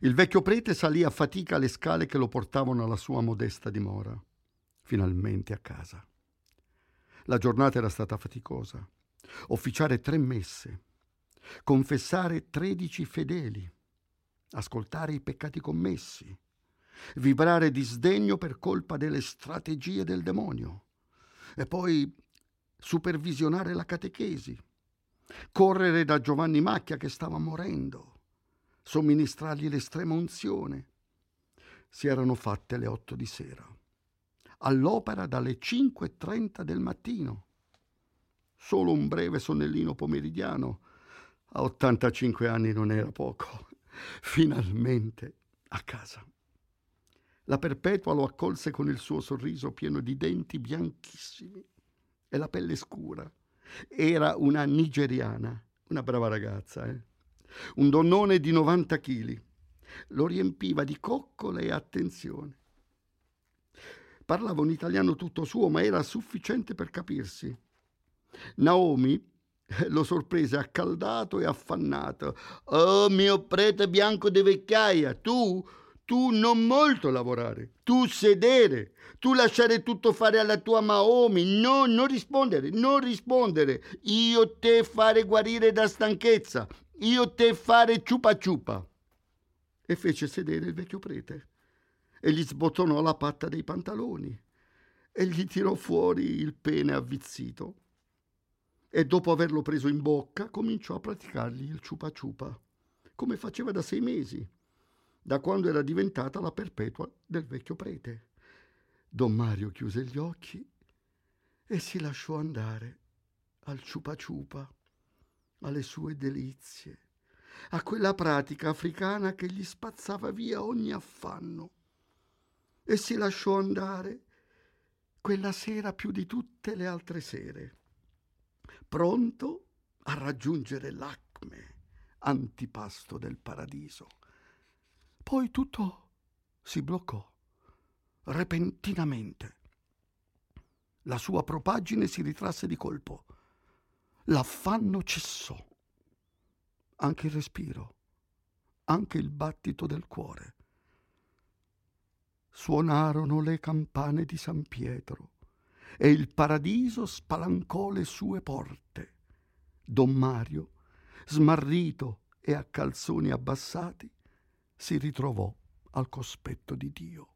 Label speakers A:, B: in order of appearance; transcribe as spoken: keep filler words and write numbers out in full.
A: Il vecchio prete salì a fatica le scale che lo portavano alla sua modesta dimora. Finalmente a casa. La giornata era stata faticosa. Officiare tre messe, confessare tredici fedeli, ascoltare i peccati commessi, vibrare di sdegno per colpa delle strategie del demonio e poi supervisionare la catechesi, correre da Giovanni Macchia che stava morendo, somministrargli l'estrema unzione. Si erano fatte le otto di sera, all'opera dalle cinque e trenta del mattino. Solo un breve sonnellino pomeridiano, a ottantacinque anni non era poco. Finalmente a casa. La Perpetua lo accolse con il suo sorriso pieno di denti bianchissimi e la pelle scura. Era una nigeriana, una brava ragazza, eh? Un donnone di novanta chili. Lo riempiva di coccole e attenzione. Parlava un italiano tutto suo, ma era sufficiente per capirsi. Naomi lo sorprese accaldato e affannato. «Oh, mio prete bianco di vecchiaia, tu, tu non molto lavorare, tu sedere, tu lasciare tutto fare alla tua Naomi, no, non rispondere, non rispondere, io te fare guarire da stanchezza, io te fare ciupa ciupa». E fece sedere il vecchio prete e gli sbottonò la patta dei pantaloni e gli tirò fuori il pene avvizzito. E dopo averlo preso in bocca cominciò a praticargli il ciupa ciupa, come faceva da sei mesi, da quando era diventata la Perpetua del vecchio prete. Don Mario chiuse gli occhi e si lasciò andare al ciupa ciupa, alle sue delizie, a quella pratica africana che gli spazzava via ogni affanno. E si lasciò andare quella sera più di tutte le altre sere, pronto a raggiungere l'acme, antipasto del paradiso. Poi tutto si bloccò, repentinamente. La sua propaggine si ritrasse di colpo. L'affanno cessò. Anche il respiro, anche il battito del cuore. Suonarono le campane di San Pietro e il paradiso spalancò le sue porte. Don Mario, smarrito e a calzoni abbassati, si ritrovò al cospetto di Dio.